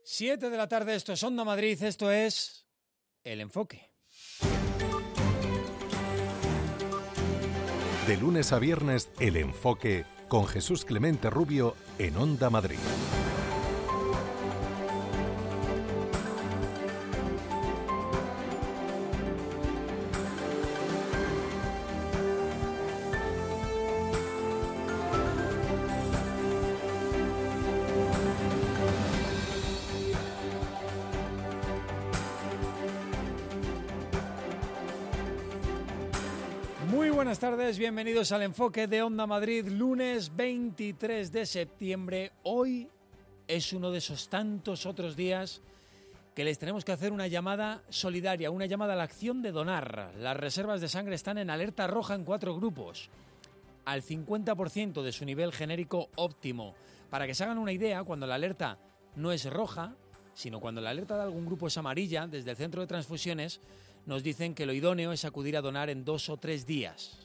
7 de la tarde, esto es Onda Madrid, esto es El Enfoque. De lunes a viernes, El Enfoque con Jesús Clemente Rubio en Onda Madrid. Buenas tardes, bienvenidos al Enfoque de Onda Madrid, lunes 23 de septiembre. Hoy es uno de esos tantos otros días que les tenemos que hacer una llamada solidaria, una llamada a la acción de donar. Las reservas de sangre están en alerta roja en 4 grupos, al 50% de su nivel genérico óptimo. Para que se hagan una idea, cuando la alerta no es roja, sino cuando la alerta de algún grupo es amarilla, desde el centro de transfusiones nos dicen que lo idóneo es acudir a donar en 2 o 3 días.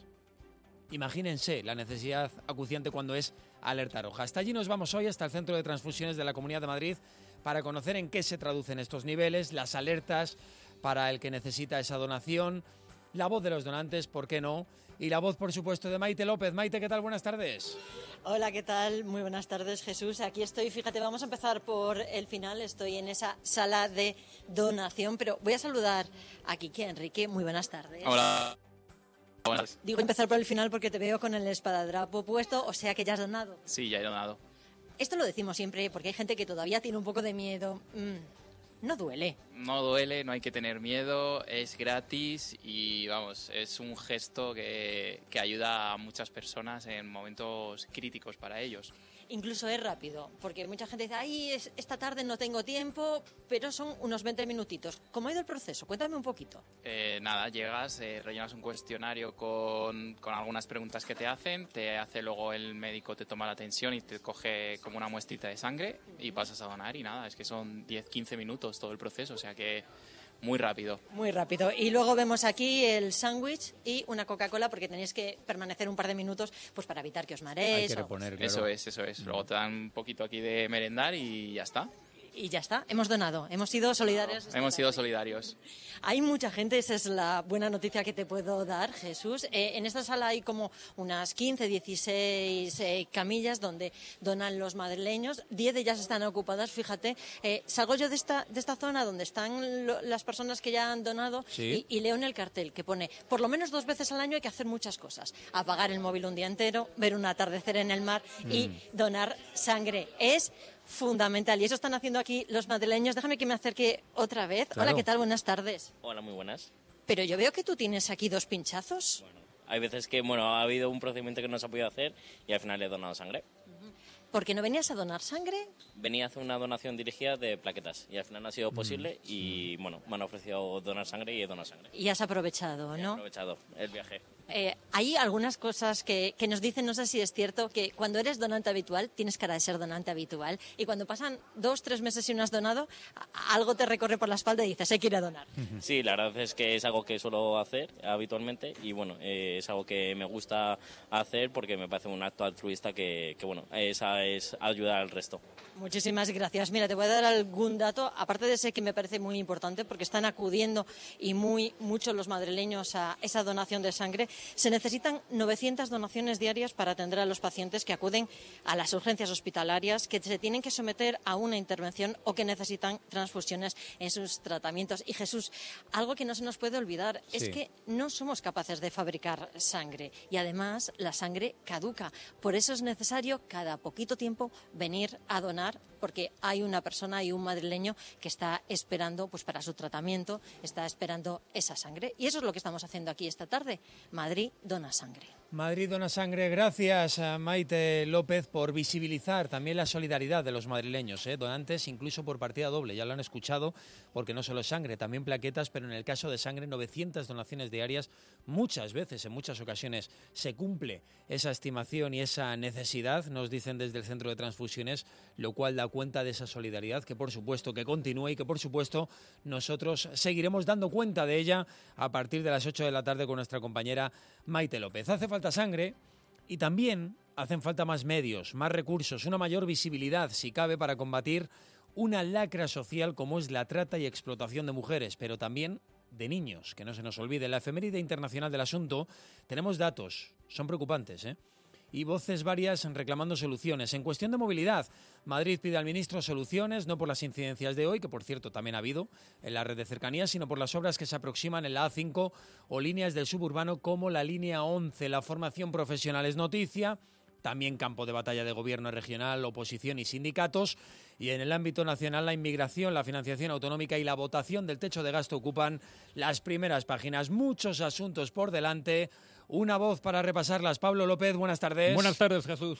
Imagínense la necesidad acuciante cuando es alerta roja. Hasta allí nos vamos hoy, hasta el Centro de Transfusiones de la Comunidad de Madrid, para conocer en qué se traducen estos niveles, las alertas para el que necesita esa donación, la voz de los donantes, ¿por qué no? Y la voz, por supuesto, de Maite López. Maite, ¿qué tal? Buenas tardes. Hola, ¿qué tal? Muy buenas tardes, Jesús. Aquí estoy, fíjate, vamos a empezar por el final. Estoy en esa sala de donación, pero voy a saludar a Quique, Enrique. Muy buenas tardes. Hola. Buenas. Digo empezar por el final porque te veo con el espadadrapo puesto, o sea que ya has donado. Sí, ya he donado. Esto lo decimos siempre porque hay gente que todavía tiene un poco de miedo. No duele. No duele, no hay que tener miedo, es gratis y vamos, es un gesto que ayuda a muchas personas en momentos críticos para ellos. Incluso es rápido, porque mucha gente dice, ay, esta tarde no tengo tiempo, pero son unos 20 minutitos. ¿Cómo ha ido el proceso? Cuéntame un poquito. Nada, llegas, rellenas un cuestionario con algunas preguntas que te hace luego el médico, te toma la tensión y te coge como una muestrita de sangre y pasas a donar y nada, es que son 10-15 minutos todo el proceso, o sea que muy rápido. Muy rápido. Y luego vemos aquí el sándwich y una Coca-Cola porque tenéis que permanecer un par de minutos pues para evitar que os mareéis. Hay que reponer, claro. Eso es. Luego te dan un poquito aquí de merendar y ya está. Y ya está, hemos donado, hemos sido solidarios. Hemos sido solidarios. Hay mucha gente, esa es la buena noticia que te puedo dar, Jesús. En esta sala hay como unas 15, 16 camillas donde donan los madrileños. 10 de ellas están ocupadas, fíjate. Salgo yo de esta zona donde están las personas que ya han donado, ¿sí? y leo en el cartel que pone, por lo menos 2 veces al año hay que hacer muchas cosas. Apagar el móvil un día entero, ver un atardecer en el mar y donar sangre. Es fundamental. Y eso están haciendo aquí los madrileños. Déjame que me acerque otra vez. Claro. Hola, ¿qué tal? Buenas tardes. Hola, muy buenas. Pero yo veo que tú tienes aquí 2 pinchazos. Bueno, hay veces que, ha habido un procedimiento que no se ha podido hacer y al final he donado sangre. ¿Por qué no venías a donar sangre? Venía a hacer una donación dirigida de plaquetas y al final no ha sido posible y, me han ofrecido donar sangre y he donado sangre. Y has aprovechado, ¿no? He aprovechado el viaje. Hay algunas cosas que nos dicen, no sé si es cierto, que cuando eres donante habitual, tienes cara de ser donante habitual, y cuando pasan 2-3 meses y no has donado, algo te recorre por la espalda y dices, hay que ir a donar. Sí, la verdad es que es algo que suelo hacer habitualmente y es algo que me gusta hacer porque me parece un acto altruista que esa es ayudar al resto. Muchísimas gracias. Mira, te voy a dar algún dato, aparte de ese que me parece muy importante, porque están acudiendo y muchos los madrileños a esa donación de sangre. Se necesitan 900 donaciones diarias para atender a los pacientes que acuden a las urgencias hospitalarias, que se tienen que someter a una intervención o que necesitan transfusiones en sus tratamientos. Y Jesús, algo que no se nos puede olvidar es que no somos capaces de fabricar sangre y además la sangre caduca. Por eso es necesario cada poquito tiempo venir a donar, porque hay una persona, hay un madrileño que está esperando pues para su tratamiento, está esperando esa sangre. Y eso es lo que estamos haciendo aquí esta tarde. Madrid dona sangre. Madrid dona sangre. Gracias a Maite López por visibilizar también la solidaridad de los madrileños, donantes incluso por partida doble, ya lo han escuchado, porque no solo es sangre, también plaquetas, pero en el caso de sangre 900 donaciones diarias, muchas veces, en muchas ocasiones, se cumple esa estimación y esa necesidad, nos dicen desde el Centro de Transfusiones, lo cual da cuenta de esa solidaridad que por supuesto que continúa y que por supuesto nosotros seguiremos dando cuenta de ella a partir de las 8 de la tarde con nuestra compañera Maite López. Hace falta sangre y también hacen falta más medios, más recursos, una mayor visibilidad, si cabe, para combatir una lacra social como es la trata y explotación de mujeres, pero también de niños, que no se nos olvide. En la efeméride internacional del asunto tenemos datos, son preocupantes, y voces varias reclamando soluciones. En cuestión de movilidad, Madrid pide al ministro soluciones, no por las incidencias de hoy, que por cierto también ha habido en la red de cercanías, sino por las obras que se aproximan en la A5 o líneas del suburbano como la línea 11. La formación profesional es noticia, también campo de batalla de gobierno regional, oposición y sindicatos. Y en el ámbito nacional, la inmigración, la financiación autonómica y la votación del techo de gasto ocupan las primeras páginas. Muchos asuntos por delante. Una voz para repasarlas. Pablo López, buenas tardes. Buenas tardes, Jesús.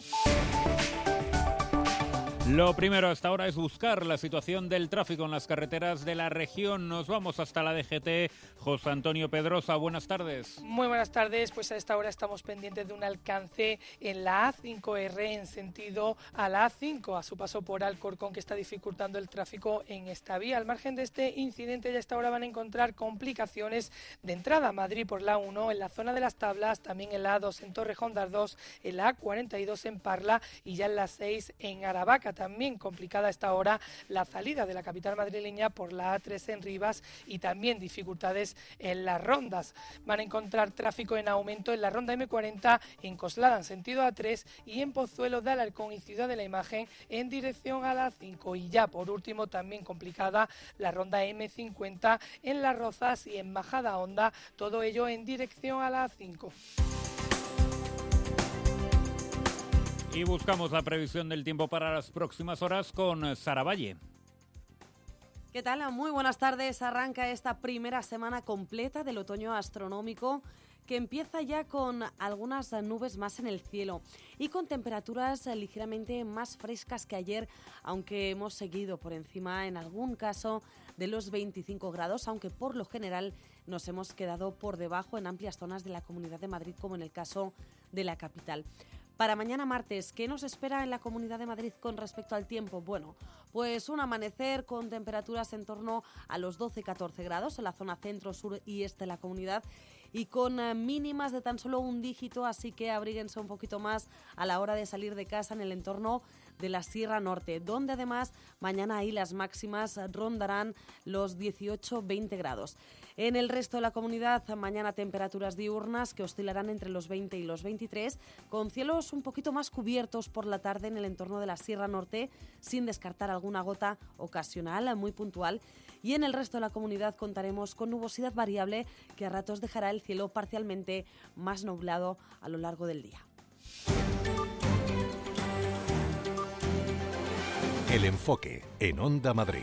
Lo primero hasta ahora es buscar la situación del tráfico en las carreteras de la región. Nos vamos hasta la DGT. José Antonio Pedrosa, buenas tardes. Muy buenas tardes. Pues a esta hora estamos pendientes de un alcance en la A5R en sentido a la A5, a su paso por Alcorcón, que está dificultando el tráfico en esta vía. Al margen de este incidente, ya a esta hora van a encontrar complicaciones de entrada a Madrid por la A1, en la zona de las Tablas, también en la A2 en Torrejón de Ardoz, en la A42 en Parla y ya en la 6 en Aravaca. También complicada a esta hora la salida de la capital madrileña por la A3 en Rivas y también dificultades en las rondas. Van a encontrar tráfico en aumento en la ronda M40 en Coslada en sentido A3 y en Pozuelo de Alarcón y Ciudad de la Imagen en dirección a la A5. Y ya por último también complicada la ronda M50 en Las Rozas y en Majada Honda, todo ello en dirección a la A5. Y buscamos la previsión del tiempo para las próximas horas con Sara Valle. ¿Qué tal? Muy buenas tardes. Arranca esta primera semana completa del otoño astronómico, que empieza ya con algunas nubes más en el cielo y con temperaturas ligeramente más frescas que ayer, aunque hemos seguido por encima en algún caso de los 25 grados, aunque por lo general nos hemos quedado por debajo en amplias zonas de la Comunidad de Madrid, como en el caso de la capital. Para mañana martes, ¿qué nos espera en la Comunidad de Madrid con respecto al tiempo? Bueno, pues un amanecer con temperaturas en torno a los 12-14 grados en la zona centro, sur y este de la comunidad y con mínimas de tan solo un dígito, así que abríguense un poquito más a la hora de salir de casa en el entorno de la Sierra Norte, donde además mañana ahí las máximas rondarán los 18-20 grados. En el resto de la comunidad, mañana temperaturas diurnas que oscilarán entre los 20 y los 23, con cielos un poquito más cubiertos por la tarde en el entorno de la Sierra Norte, sin descartar alguna gota ocasional, muy puntual. Y en el resto de la comunidad contaremos con nubosidad variable que a ratos dejará el cielo parcialmente más nublado a lo largo del día. El enfoque en Onda Madrid.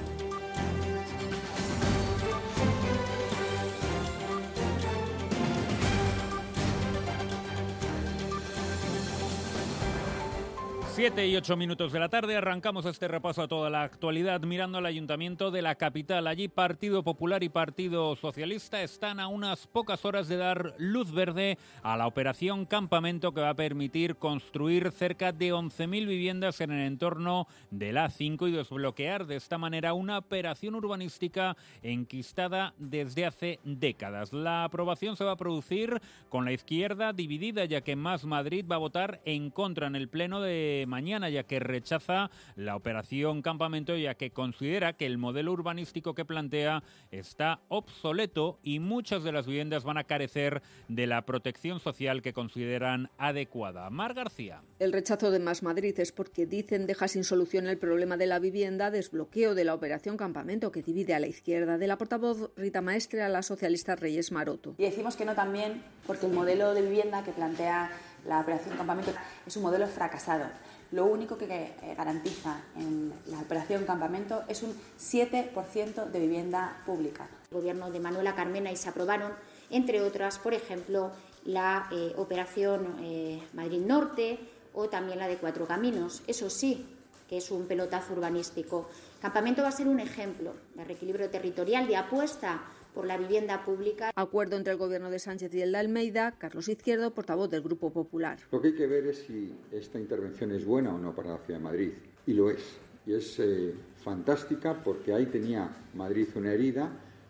Siete y 8 minutos de la tarde, arrancamos este repaso a toda la actualidad mirando al Ayuntamiento de la capital. Allí Partido Popular y Partido Socialista están a unas pocas horas de dar luz verde a la operación Campamento, que va a permitir construir cerca de 11.000 viviendas en el entorno del A5 y desbloquear de esta manera una operación urbanística enquistada desde hace décadas. La aprobación se va a producir con la izquierda dividida, ya que Más Madrid va a votar en contra en el pleno de mañana, ya que rechaza la operación Campamento, ya que considera que el modelo urbanístico que plantea está obsoleto y muchas de las viviendas van a carecer de la protección social que consideran adecuada. Mar García. El rechazo de Más Madrid es porque, dicen, deja sin solución el problema de la vivienda, desbloqueo de la operación Campamento, que divide a la izquierda. De la portavoz Rita Maestre a la socialista Reyes Maroto. Y decimos que no también porque el modelo de vivienda que plantea la operación Campamento es un modelo fracasado. Lo único que garantiza en la operación Campamento es un 7% de vivienda pública. El gobierno de Manuela Carmena y se aprobaron, entre otras, por ejemplo, la operación Madrid Norte o también la de Cuatro Caminos. Eso sí, que es un pelotazo urbanístico. Campamento va a ser un ejemplo de reequilibrio territorial, de apuesta por la vivienda pública. Acuerdo entre el gobierno de Sánchez y el de Almeida. Carlos Izquierdo, portavoz del Grupo Popular. Lo que hay que ver es si esta intervención es buena o no para la Ciudad de Madrid. Y lo es. Y es fantástica porque ahí tenía Madrid una herida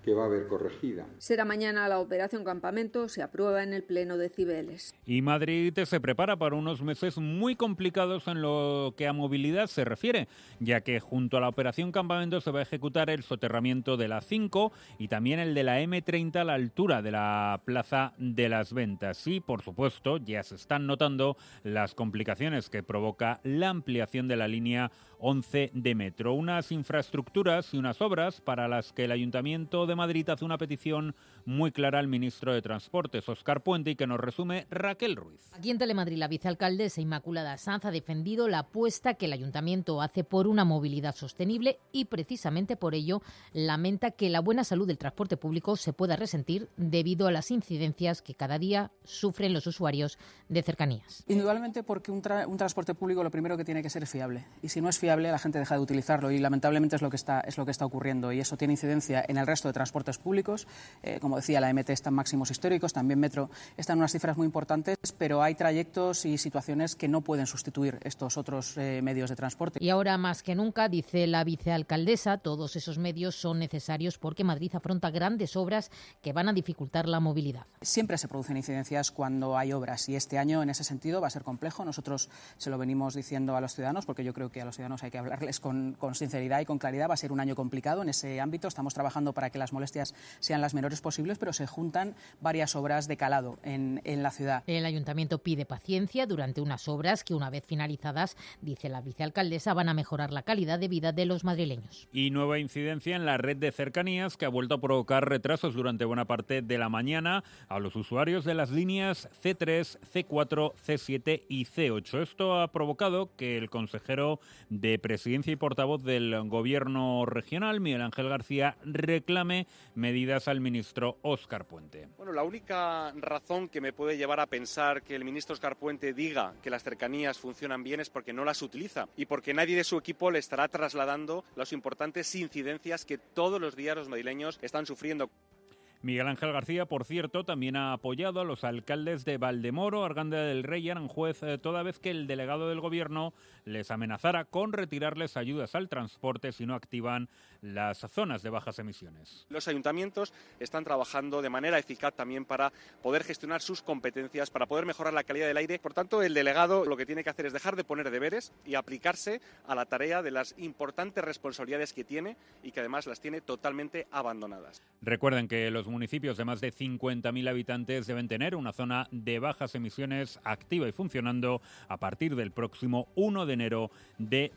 que va a haber corregida. Será mañana la operación Campamento, se aprueba en el Pleno de Cibeles. Y Madrid se prepara para unos meses muy complicados en lo que a movilidad se refiere, ya que junto a la operación Campamento se va a ejecutar el soterramiento de la 5 y también el de la M30 a la altura de la Plaza de las Ventas. Y, por supuesto, ya se están notando las complicaciones que provoca la ampliación de la línea 11 de metro. Unas infraestructuras y unas obras para las que el Ayuntamiento de Madrid hace una petición muy clara al ministro de Transportes, Óscar Puente, y que nos resume Raquel Ruiz. Aquí en Telemadrid, la vicealcaldesa Inmaculada Sanz ha defendido la apuesta que el Ayuntamiento hace por una movilidad sostenible y precisamente por ello lamenta que la buena salud del transporte público se pueda resentir debido a las incidencias que cada día sufren los usuarios de cercanías. Indudablemente porque un transporte público lo primero que tiene que ser es fiable, y si no es fiable la gente deja de utilizarlo, y lamentablemente es lo que está ocurriendo, y eso tiene incidencia en el resto de transportes públicos. Como decía, la MT está en máximos históricos, también Metro está en unas cifras muy importantes, pero hay trayectos y situaciones que no pueden sustituir estos otros medios de transporte. Y ahora más que nunca, dice la vicealcaldesa, todos esos medios son necesarios porque Madrid afronta grandes obras que van a dificultar la movilidad. Siempre se producen incidencias cuando hay obras, y este año en ese sentido va a ser complejo. Nosotros se lo venimos diciendo a los ciudadanos, porque yo creo que a los ciudadanos hay que hablarles con sinceridad y con claridad. Va a ser un año complicado en ese ámbito. Estamos trabajando para que las molestias sean las menores posibles, pero se juntan varias obras de calado en la ciudad. El Ayuntamiento pide paciencia durante unas obras que, una vez finalizadas, dice la vicealcaldesa, van a mejorar la calidad de vida de los madrileños. Y nueva incidencia en la red de cercanías que ha vuelto a provocar retrasos durante buena parte de la mañana a los usuarios de las líneas C3, C4, C7 y C8. Esto ha provocado que el consejero de Presidencia y portavoz del Gobierno regional, Miguel Ángel García, reclame medidas al ministro Óscar Puente. Bueno, la única razón que me puede llevar a pensar que el ministro Óscar Puente diga que las cercanías funcionan bien es porque no las utiliza y porque nadie de su equipo le estará trasladando las importantes incidencias que todos los días los madrileños están sufriendo. Miguel Ángel García, por cierto, también ha apoyado a los alcaldes de Valdemoro, Arganda del Rey y Aranjuez, toda vez que el delegado del Gobierno les amenazara con retirarles ayudas al transporte si no activan las zonas de bajas emisiones. Los ayuntamientos están trabajando de manera eficaz también para poder gestionar sus competencias, para poder mejorar la calidad del aire. Por tanto, el delegado lo que tiene que hacer es dejar de poner deberes y aplicarse a la tarea de las importantes responsabilidades que tiene y que además las tiene totalmente abandonadas. Recuerden que los municipios de más de 50.000 habitantes deben tener una zona de bajas emisiones activa y funcionando a partir del próximo 1 de enero de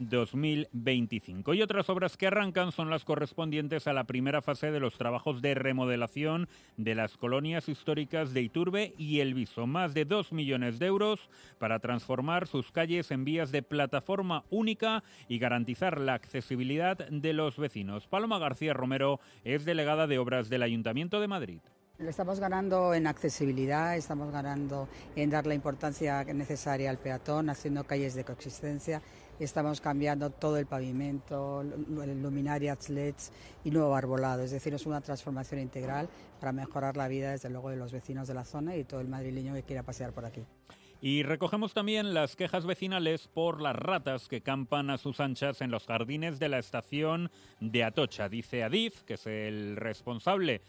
2025. Y otras obras que arrancan son las correspondientes a la primera fase de los trabajos de remodelación de las colonias históricas de Iturbe y El Viso. Más de 2 millones de euros para transformar sus calles en vías de plataforma única y garantizar la accesibilidad de los vecinos. Paloma García Romero es delegada de obras del Ayuntamiento de Madrid. Estamos ganando en accesibilidad, estamos ganando en dar la importancia necesaria al peatón, haciendo calles de coexistencia. Estamos cambiando todo el pavimento, luminarias, LEDs y nuevo arbolado. Es decir, es una transformación integral para mejorar la vida, desde luego, de los vecinos de la zona y todo el madrileño que quiera pasear por aquí. Y recogemos también las quejas vecinales por las ratas que campan a sus anchas en los jardines de la estación de Atocha. Dice Adif, que es el responsable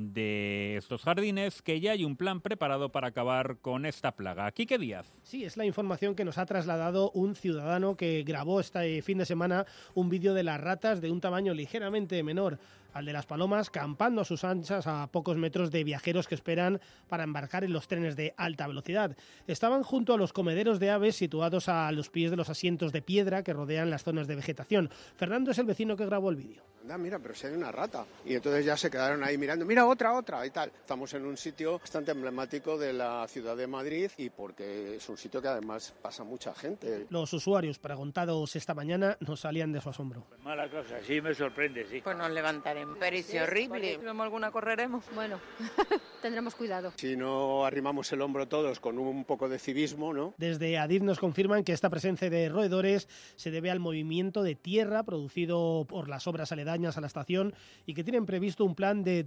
de estos jardines, que ya hay un plan preparado para acabar con esta plaga. Quique Díaz. Sí, es la información que nos ha trasladado un ciudadano que grabó este fin de semana un vídeo de las ratas de un tamaño ligeramente menor al de las palomas, campando a sus anchas a pocos metros de viajeros que esperan para embarcar en los trenes de alta velocidad. Estaban junto a los comederos de aves situados a los pies de los asientos de piedra que rodean las zonas de vegetación. Fernando es el vecino que grabó el vídeo. Anda, mira, pero si hay una rata. Y entonces ya se quedaron ahí mirando, mira, otra y tal. Estamos en un sitio bastante emblemático de la ciudad de Madrid y porque es un sitio que además pasa mucha gente. Los usuarios preguntados esta mañana no salían de su asombro. Pues mala cosa, sí me sorprende, sí. Pues nos levantaremos. Pericia horrible. Si vemos alguna correremos. Bueno, tendremos cuidado. Si no arrimamos el hombro todos con un poco de civismo, ¿no? Desde Adif nos confirman que esta presencia de roedores se debe al movimiento de tierra producido por las obras aledañas a la estación y que tienen previsto un plan de derratización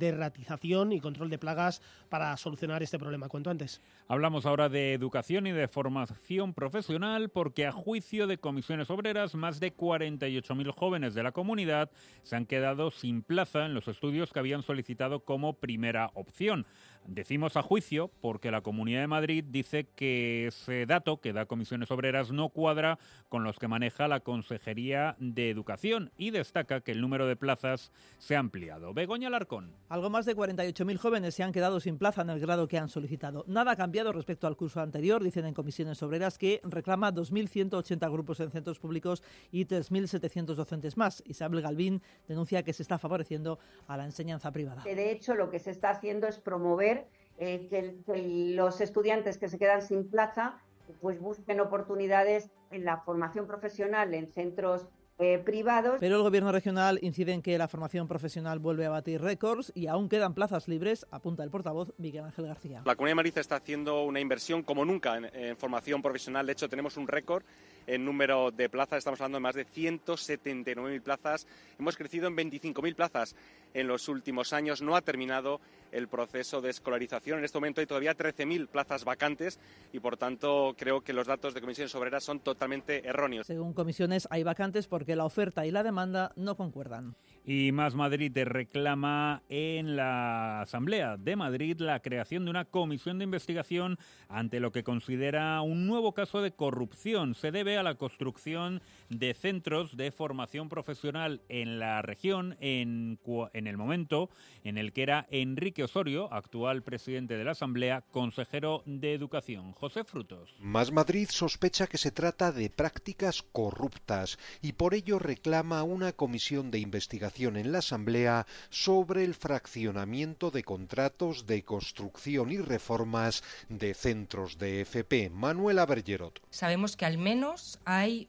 monitorización y control de plagas para solucionar este problema cuanto antes. Hablamos ahora de educación y de formación profesional porque a juicio de Comisiones Obreras, más de 48.000 jóvenes de la comunidad se han quedado sin plaza en los estudios que habían solicitado como primera opción. Decimos a juicio porque la Comunidad de Madrid dice que ese dato que da Comisiones Obreras no cuadra con los que maneja la Consejería de Educación y destaca que el número de plazas se ha ampliado. Begoña Alarcón. Algo más de 48.000 jóvenes se han quedado sin plaza en el grado que han solicitado. Nada ha cambiado respecto al curso anterior, dicen en Comisiones Obreras, que reclama 2.180 grupos en centros públicos y 3.700 docentes más. Isabel Galvín denuncia que se está favoreciendo a la enseñanza privada. De hecho, lo que se está haciendo es promover que los estudiantes que se quedan sin plaza pues busquen oportunidades en la formación profesional en centros privados. Pero el Gobierno regional incide en que la formación profesional vuelve a batir récords y aún quedan plazas libres, apunta el portavoz Miguel Ángel García. La Comunidad de Madrid está haciendo una inversión como nunca en formación profesional. De hecho, tenemos un récord en número de plazas. Estamos hablando de más de 179.000 plazas. Hemos crecido en 25.000 plazas en los últimos años. No ha terminado el proceso de escolarización. En este momento hay todavía 13.000 plazas vacantes y, por tanto, creo que los datos de Comisiones Obreras son totalmente erróneos. Según Comisiones, hay vacantes porque la oferta y la demanda no concuerdan. Y Más Madrid reclama en la Asamblea de Madrid la creación de una comisión de investigación ante lo que considera un nuevo caso de corrupción. Se debe a la construcción de centros de formación profesional en la región en el momento en el que era Enrique Osorio, actual presidente de la Asamblea, consejero de Educación. José Frutos. Más Madrid sospecha que se trata de prácticas corruptas y por ello reclama una comisión de investigación en la Asamblea sobre el fraccionamiento de contratos de construcción y reformas de centros de FP. Manuela Bergerot. Sabemos que al menos hay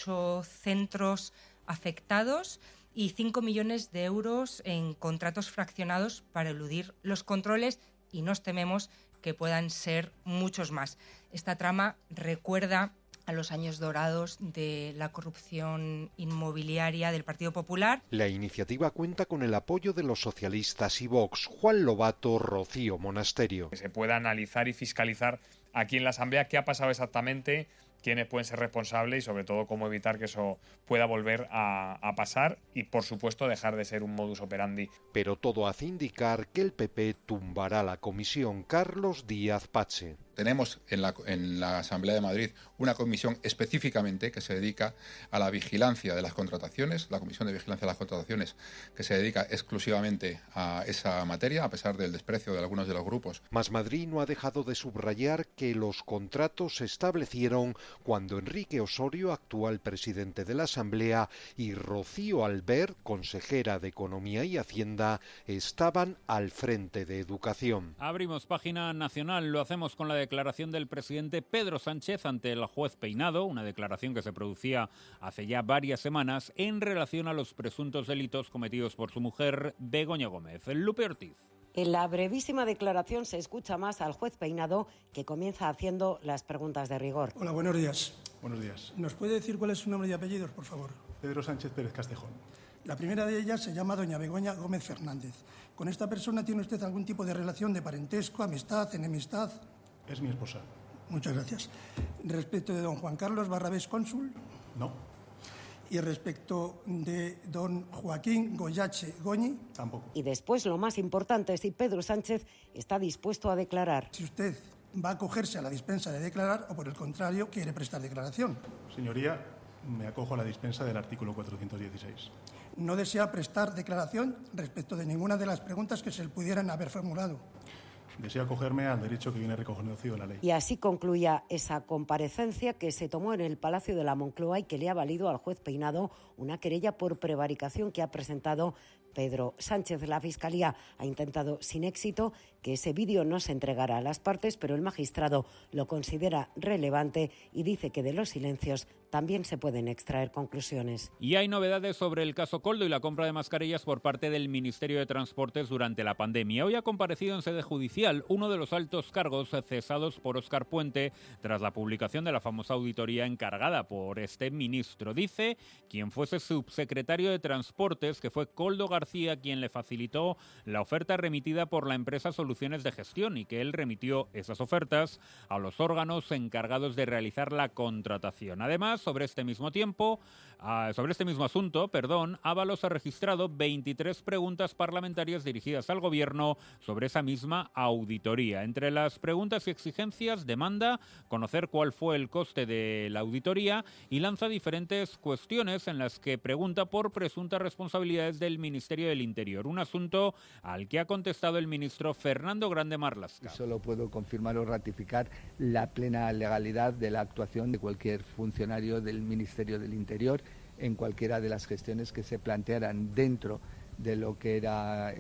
8 centros afectados y 5 millones de euros en contratos fraccionados para eludir los controles y nos tememos que puedan ser muchos más. Esta trama recuerda a los años dorados de la corrupción inmobiliaria del Partido Popular. La iniciativa cuenta con el apoyo de los socialistas y Vox. Juan Lobato, Rocío Monasterio. Que se pueda analizar y fiscalizar aquí en la Asamblea qué ha pasado exactamente, quiénes pueden ser responsables y sobre todo cómo evitar que eso pueda volver a pasar y por supuesto dejar de ser un modus operandi. Pero todo hace indicar que el PP tumbará la comisión. Carlos Díaz Pache. Tenemos en la Asamblea de Madrid una comisión específicamente que se dedica a la vigilancia de las contrataciones, la Comisión de Vigilancia de las Contrataciones, que se dedica exclusivamente a esa materia, a pesar del desprecio de algunos de los grupos. Más Madrid no ha dejado de subrayar que los contratos se establecieron cuando Enrique Osorio, actual presidente de la Asamblea, y Rocío Albert, consejera de Economía y Hacienda, estaban al frente de Educación. Abrimos página nacional, lo hacemos con la declaración del presidente Pedro Sánchez ante el juez Peinado, una declaración que se producía hace ya varias semanas en relación a los presuntos delitos cometidos por su mujer Begoña Gómez. Lupe Ortiz. En la brevísima declaración se escucha más al juez Peinado, que comienza haciendo las preguntas de rigor. Hola, buenos días. Buenos días. ¿Nos puede decir cuál es su nombre y apellidos, por favor? Pedro Sánchez Pérez Castejón. La primera de ellas se llama doña Begoña Gómez Fernández. ¿Con esta persona tiene usted algún tipo de relación de parentesco, amistad, enemistad? Es mi esposa. Muchas gracias. Respecto de don Juan Carlos Barrabés, cónsul. No. Y respecto de don Joaquín Goyache Goñi. Tampoco. Y después, lo más importante, si Pedro Sánchez está dispuesto a declarar. Si usted va a acogerse a la dispensa de declarar o, por el contrario, quiere prestar declaración. Señoría, me acojo a la dispensa del artículo 416. No desea prestar declaración respecto de ninguna de las preguntas que se le pudieran haber formulado. Deseo acogerme al derecho que viene reconocido en la ley. Y así concluía esa comparecencia que se tomó en el Palacio de la Moncloa y que le ha valido al juez Peinado una querella por prevaricación que ha presentado Pedro Sánchez. La Fiscalía ha intentado sin éxito que ese vídeo no se entregara a las partes, pero el magistrado lo considera relevante y dice que de los silencios también se pueden extraer conclusiones. Y hay novedades sobre el caso Koldo y la compra de mascarillas por parte del Ministerio de Transportes durante la pandemia. Hoy ha comparecido en sede judicial uno de los altos cargos cesados por Óscar Puente tras la publicación de la famosa auditoría encargada por este ministro. Dice quien fuese subsecretario de Transportes que fue Koldo García quien le facilitó la oferta remitida por la empresa Soluciones de Gestión y que él remitió esas ofertas a los órganos encargados de realizar la contratación. Además, sobre este mismo asunto, Ábalos ha registrado 23 preguntas parlamentarias dirigidas al Gobierno sobre esa misma auditoría. Entre las preguntas y exigencias demanda conocer cuál fue el coste de la auditoría y lanza diferentes cuestiones en las que pregunta por presuntas responsabilidades del Ministerio del Interior, un asunto al que ha contestado el ministro Fernando Grande Marlaska. Solo puedo confirmar o ratificar la plena legalidad de la actuación de cualquier funcionario del Ministerio del Interior en cualquiera de las gestiones que se plantearan dentro de lo que era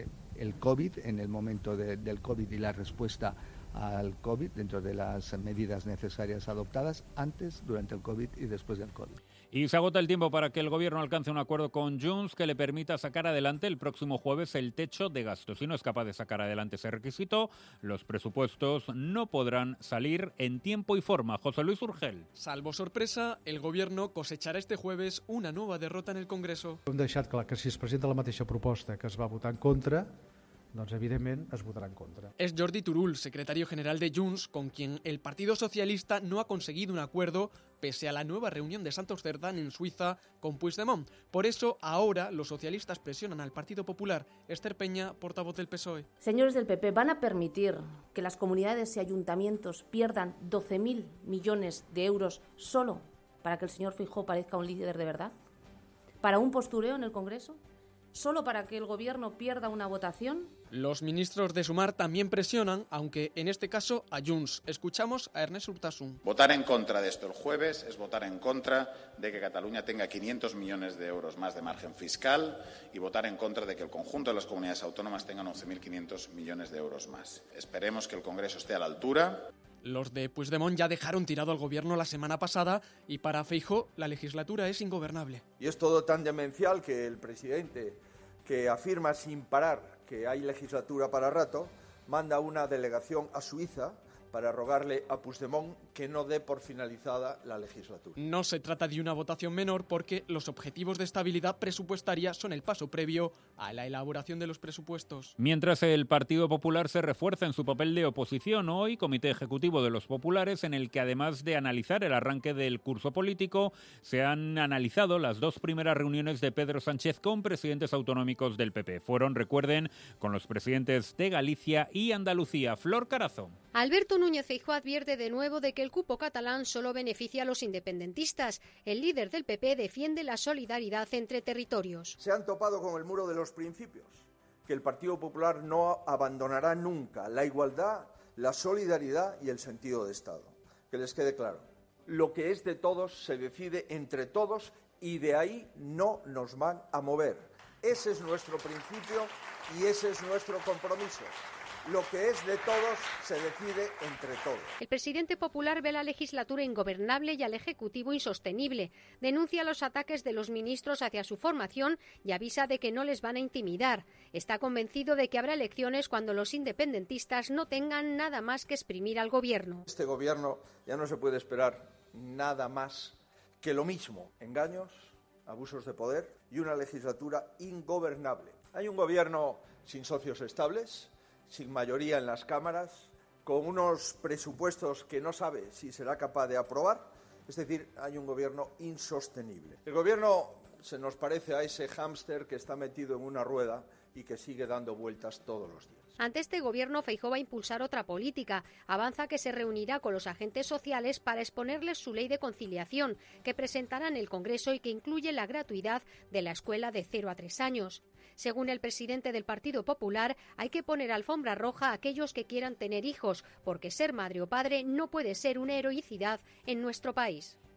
el COVID, en el momento del COVID y la respuesta al COVID, dentro de las medidas necesarias adoptadas antes, durante el COVID y después del COVID. Y se agota el tiempo para que el Gobierno alcance un acuerdo con Junts que le permita sacar adelante el próximo jueves el techo de gastos. Si no es capaz de sacar adelante ese requisito, los presupuestos no podrán salir en tiempo y forma. José Luis Urgel. Salvo sorpresa, el Gobierno cosechará este jueves una nueva derrota en el Congreso. Hem deixat clar que si es presenta la mateixa proposta que es va votar en contra, doncs evidentment es votarà en contra. Es Jordi Turull, secretario general de Junts, con quien el Partido Socialista no ha conseguido un acuerdo pese a la nueva reunión de Santos Cerdán en Suiza con Puigdemont. Por eso, ahora los socialistas presionan al Partido Popular. Esther Peña, portavoz del PSOE. Señores del PP, ¿van a permitir que las comunidades y ayuntamientos pierdan 12.000 millones de euros solo para que el señor Feijóo parezca un líder de verdad? ¿Para un postureo en el Congreso? ¿Solo para que el Gobierno pierda una votación? Los ministros de Sumar también presionan, aunque en este caso a Junts. Escuchamos a Ernest Urtasun. Votar en contra de esto el jueves es votar en contra de que Cataluña tenga 500 millones de euros más de margen fiscal y votar en contra de que el conjunto de las comunidades autónomas tengan 11.500 millones de euros más. Esperemos que el Congreso esté a la altura. Los de Puigdemont ya dejaron tirado al Gobierno la semana pasada y para Feijóo la legislatura es ingobernable. Y es todo tan demencial que el presidente, que afirma sin parar que hay legislatura para rato, manda una delegación a Suiza para rogarle a Puigdemont que no dé por finalizada la legislatura. No se trata de una votación menor porque los objetivos de estabilidad presupuestaria son el paso previo a la elaboración de los presupuestos. Mientras el Partido Popular se refuerza en su papel de oposición, hoy Comité Ejecutivo de los Populares, en el que además de analizar el arranque del curso político, se han analizado las dos primeras reuniones de Pedro Sánchez con presidentes autonómicos del PP. Fueron, recuerden, con los presidentes de Galicia y Andalucía. Flor Carazo. Alberto Núñez Feijóo advierte de nuevo de que el cupo catalán solo beneficia a los independentistas. El líder del PP defiende la solidaridad entre territorios. Se han topado con el muro de los principios, que el Partido Popular no abandonará nunca la igualdad, la solidaridad y el sentido de Estado. Que les quede claro, lo que es de todos se decide entre todos y de ahí no nos van a mover. Ese es nuestro principio y ese es nuestro compromiso. Lo que es de todos se decide entre todos. El presidente popular ve la legislatura ingobernable y al Ejecutivo insostenible. Denuncia los ataques de los ministros hacia su formación y avisa de que no les van a intimidar. Está convencido de que habrá elecciones cuando los independentistas no tengan nada más que exprimir al gobierno. Este gobierno ya no se puede esperar nada más que lo mismo. Engaños, abusos de poder y una legislatura ingobernable. Hay un gobierno sin socios estables, sin mayoría en las cámaras, con unos presupuestos que no sabe si será capaz de aprobar. Es decir, hay un gobierno insostenible. El gobierno se nos parece a ese hámster que está metido en una rueda y que sigue dando vueltas todos los días. Ante este gobierno, Feijóo va a impulsar otra política. Avanza que se reunirá con los agentes sociales para exponerles su ley de conciliación, que presentará en el Congreso y que incluye la gratuidad de la escuela de 0 a 3 años. Según el presidente del Partido Popular, hay que poner alfombra roja a aquellos que quieran tener hijos, porque ser madre o padre no puede ser una heroicidad en nuestro país.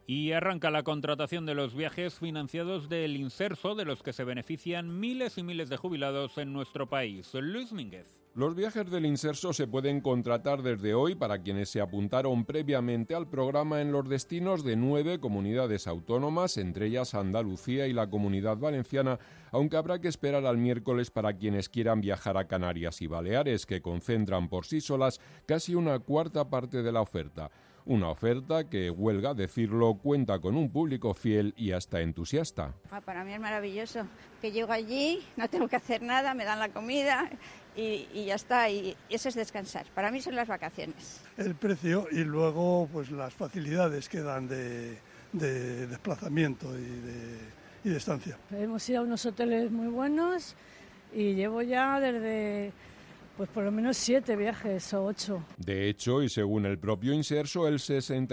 Y arranca la contratación de los viajes financiados del Inserso, de los que se benefician miles y miles de jubilados en nuestro país. Luis Mínguez. Los viajes del Inserso se pueden contratar desde hoy para quienes se apuntaron previamente al programa en los destinos de 9 comunidades autónomas, entre ellas Andalucía y la Comunidad Valenciana, aunque habrá que esperar al miércoles para quienes quieran viajar a Canarias y Baleares, que concentran por sí solas casi una cuarta parte de la oferta. Una oferta que, huelga decirlo, cuenta con un público fiel y hasta entusiasta. Para mí es maravilloso, que llego allí, no tengo que hacer nada, me dan la comida y ya está, y eso es descansar. Para mí son las vacaciones. El precio y luego pues las facilidades que dan de desplazamiento y de estancia. Hemos ido a unos hoteles muy buenos y llevo ya desde... pues por lo menos 7 viajes o 8. De hecho, y según el propio Inserso, el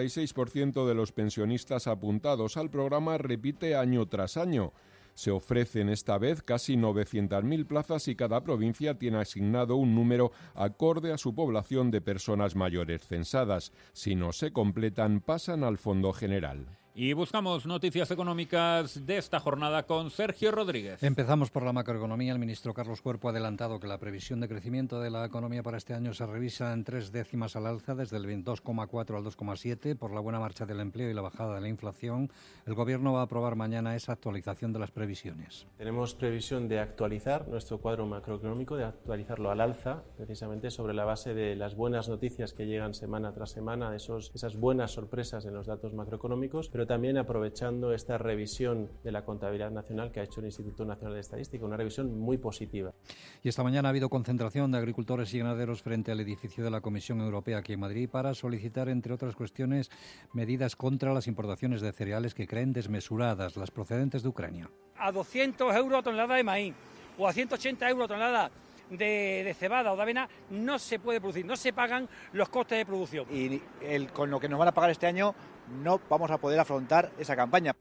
66% de los pensionistas apuntados al programa repite año tras año. Se ofrecen esta vez casi 900.000 plazas y cada provincia tiene asignado un número acorde a su población de personas mayores censadas. Si no se completan, pasan al Fondo General. Y buscamos noticias económicas de esta jornada con Sergio Rodríguez. Empezamos por la macroeconomía. El ministro Carlos Cuerpo ha adelantado que la previsión de crecimiento de la economía para este año se revisa en 3 décimas al alza, desde el 2,4 al 2,7, por la buena marcha del empleo y la bajada de la inflación. El Gobierno va a aprobar mañana esa actualización de las previsiones. Tenemos previsión de actualizar nuestro cuadro macroeconómico, de actualizarlo al alza, precisamente sobre la base de las buenas noticias que llegan semana tras semana, esas buenas sorpresas en los datos macroeconómicos, pero también aprovechando esta revisión de la contabilidad nacional que ha hecho el Instituto Nacional de Estadística, una revisión muy positiva. Y esta mañana ha habido concentración de agricultores y ganaderos frente al edificio de la Comisión Europea aquí en Madrid para solicitar, entre otras cuestiones, medidas contra las importaciones de cereales que creen desmesuradas, las procedentes de Ucrania. A 200 euros a tonelada de maíz o a 180 euros a tonelada de cebada o de avena no se puede producir, no se pagan los costes de producción. Y con lo que nos van a pagar este año no vamos a poder afrontar esa campaña.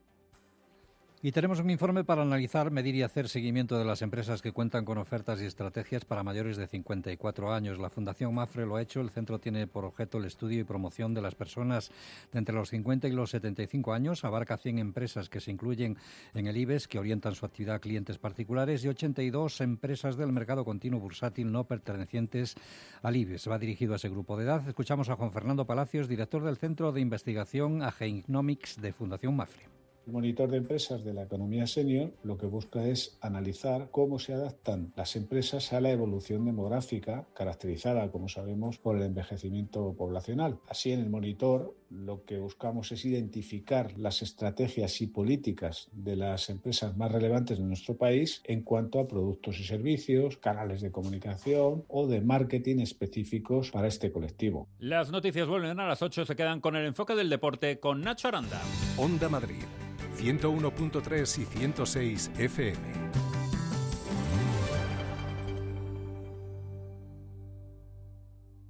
Y tenemos un informe para analizar, medir y hacer seguimiento de las empresas que cuentan con ofertas y estrategias para mayores de 54 años. La Fundación Mafre lo ha hecho. El centro tiene por objeto el estudio y promoción de las personas de entre los 50 y los 75 años. Abarca 100 empresas que se incluyen en el IBEX, que orientan su actividad a clientes particulares, y 82 empresas del mercado continuo bursátil no pertenecientes al IBEX. Va dirigido a ese grupo de edad. Escuchamos a Juan Fernando Palacios, director del Centro de Investigación Agenomics de Fundación Mafre. El monitor de empresas de la economía senior lo que busca es analizar cómo se adaptan las empresas a la evolución demográfica, caracterizada, como sabemos, por el envejecimiento poblacional. Así, en el monitor lo que buscamos es identificar las estrategias y políticas de las empresas más relevantes de nuestro país en cuanto a productos y servicios, canales de comunicación o de marketing específicos para este colectivo. Las noticias vuelven a las 8, se quedan con el enfoque del deporte con Nacho Aranda. Onda Madrid, 101.3 y 106 FM.